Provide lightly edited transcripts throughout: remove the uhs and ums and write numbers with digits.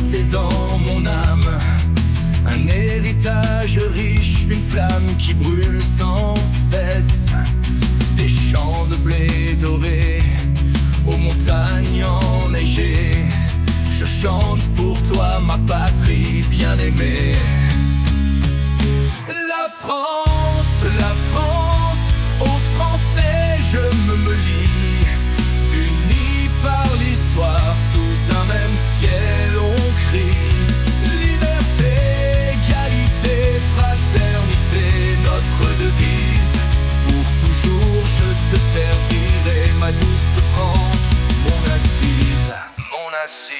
liberté dans mon âme. Un héritage riche, une flamme qui brûle sans cesse. Des champs de blé doré, aux montagnes enneigées. Je chante pour toi, ma patrie bien-aimée. La France, aux Français je me lie. Unis par l'histoire, sous un même ciel on crie. Liberté, égalité, fraternité, notre devise. Pour toujours je te servirai, ma douce France, mon assise, mon assise.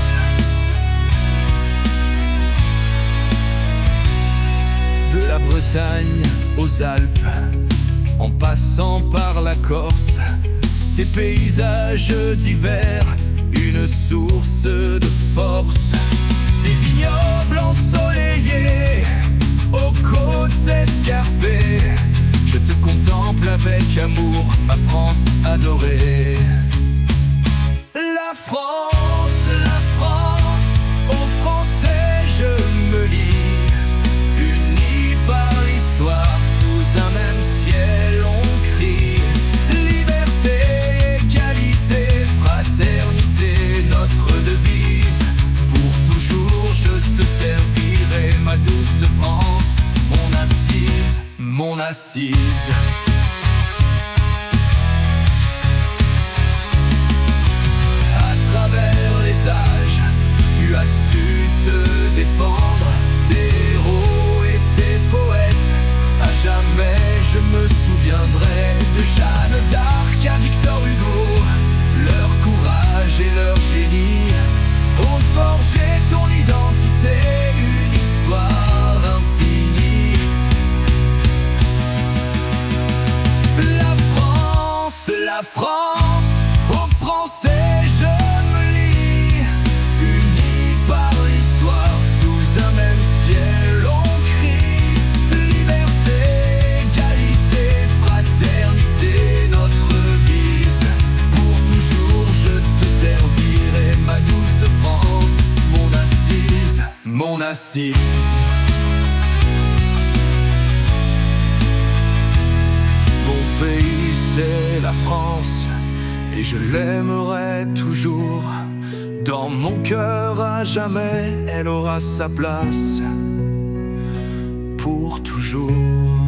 De la Bretagne aux Alpes, en passant par la Corse, tes paysages d'hiver, une source de force. Des vignobles ensoleillés, aux côtes escarpées, je te contemple avec amour, ma France adorée. La France, aux Français je me lie. Unis par l'histoire, sous un même ciel on crie. Liberté, égalité, fraternité, notre devise. Pour toujours je te servirai, ma douce France, mon assise, mon assise. À travers les âges, tu as su te défendre. Tes héros et tes poètes, à jamais je me souviendrai. De Jeanne d'Arc à Victor Hugo, leur courage et leur génie ont forgé ton identité, une histoire infinie. La France, aux Français je me lie. Unis par l'histoire, sous un même ciel on crie. Liberté, égalité, fraternité, notre devise. Pour toujours je te servirai, ma douce France, mon assise, mon assise. Mon pays c'est la France, et je l'aimerai toujours. Dans mon cœur à jamais, elle aura sa place, pour toujours.